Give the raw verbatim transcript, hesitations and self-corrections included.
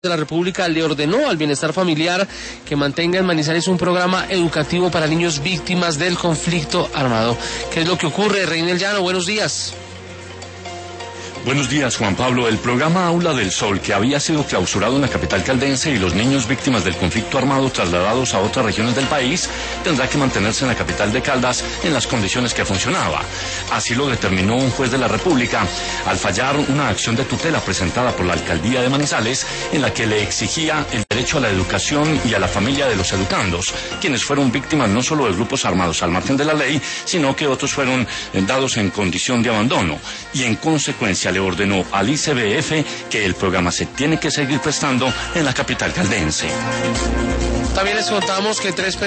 de la República le ordenó al Bienestar Familiar que mantenga en Manizales un programa educativo para niños víctimas del conflicto armado. ¿Qué es lo que ocurre, Reinel Llano? Buenos días. Buenos días, Juan Pablo. El programa Aula del Sol, que había sido clausurado en la capital caldense y los niños víctimas del conflicto armado trasladados a otras regiones del país, tendrá que mantenerse en la capital de Caldas en las condiciones que funcionaba. Así lo determinó un juez de la República al fallar una acción de tutela presentada por la alcaldía de Manizales en la que le exigía el derecho a la educación y a la familia de los educandos, quienes fueron víctimas no solo de grupos armados al margen de la ley, sino que otros fueron dados en condición de abandono, y en consecuencia le ordenó al I C B F que el programa se tiene que seguir prestando en la capital caldense. También les contamos que tres